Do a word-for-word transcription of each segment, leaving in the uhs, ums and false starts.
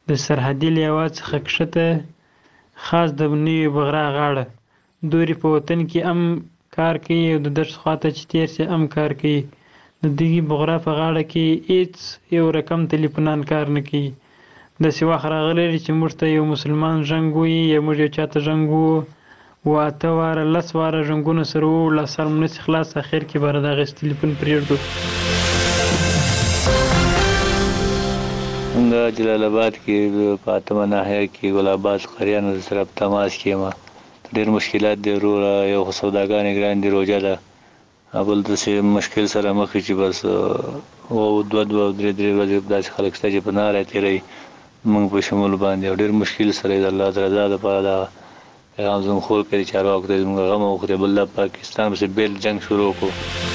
د سرحدي لیوا څخه کښته خاص د نوي بغرا غاړه دورې په وطن کې هم کار کوي او د دښت خواته چې تېر سي هم کار کوي. د دغې بغرا په غاړه کې هېڅ یو رقم تلیفونان کار نه کوي. داسې وخت راغلی دی چې موږ ته یو مسلمان زنګ ووهي یا موږ یو چا ته زنګ ووهو، اووه اته واره لس واره زنګونه سره ووهو، لا سر مو نسي خلاص، اخر کې به د هغې تلیفون پرېږدو. موږ جلال آباد کې په اتمه ناحیه کې ګل آباد قریانو سره په تماس کې یم. ډېر مشکلات دی وروره، یو خو سوداګانې ګران دي، روژه ده، بل داسې مشکل سره مخ چې بس دوه دوه درې درې ورځې داسې خلک شته چې په ناره تېروي موږ په شمول باندې، او ډېر مشکل سره د الله د رضا دپاره دا پیغام زموږ خور کوي چارواکو ته زموږ غم وخوري. بل دا پاکستان پسې بیل جنګ شروع کړو.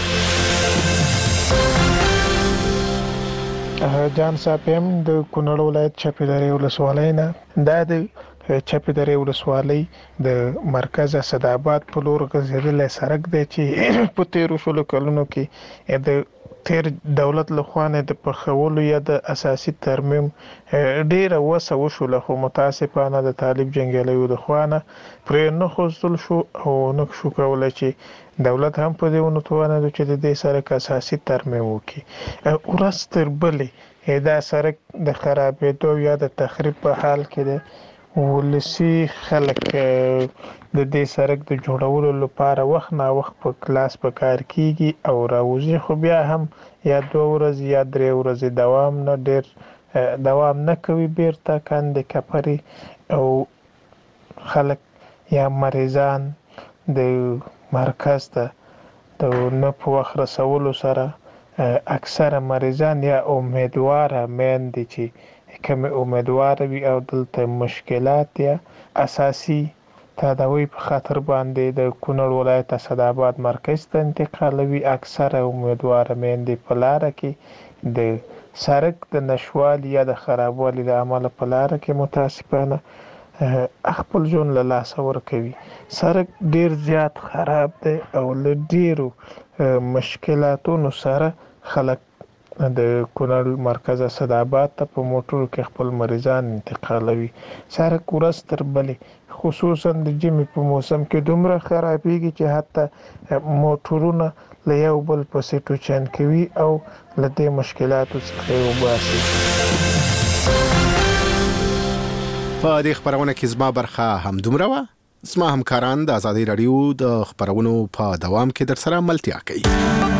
جان صاحب یم د کونړ ولایت چپې درې ولسوالۍ نه. دا د چپې درې ولسوالۍ د مرکز اسداباد په لور غځېدلی سړک دی چې په تېرو شلو کلونو کې د تیر دولت لخوا نه د پرخولو یا د اساسي ترمیم ډیره وسه وشوله، خو متاسفانه د طالب جنګیالیو د خوا نه پرې نه خوځول شو او نه شو کولی چې دولت هم په دې ونه توانېدو چې د دې سړک اساسي ترمیم وکړي. ورځ تر بلې دا سړک د خرابېدو یا د تخریب په حال کې دی. ولسي خلک د دې سړک د جوړولو لپاره وخت نا وخت په کلاس په کار کیږي او راوځي، خو بیا هم یا دوه ورځې یا درې ورځې دوام نه ډېر دوام نه کوي، بیرته کندې کپرې او خلک یا مریضان د مرکز ته د نه په وخت رسولو سره اکثره مریضان یا امیدواره میندې چې کومې امیدواره وي او دلته مشکلات یا اساسي تداوی په خاطر باندې د کونړ ولایت اسداباد مرکز ته انتقالوي. اکثره امیدواره میندې په لاره کې د سړک د نشوالي یا د خرابوالي له امله په لاره کې متاسفانه خپل ژوند له لاسه ورکوي. سړک ډیر زیات خراب دی او له ډیرو مشکلاتونو سره خلک د کونړ مرکز اسداباد ته په موټرو کې خپل مریضان انتقالوي. سړک ورځ تر بلې خصوصا د ژمي په موسم کې دومره خرابېږي چې حتی موټرونه له یو بل پسې ټوچن کوي او له دې مشکلاتو څخه یې وباسي. په دې خبرونه کې زما برخه هم دومره وه. زما همکاران د ازادي راډیو د خبرونو په دوام کې در سره ملتیا کوي.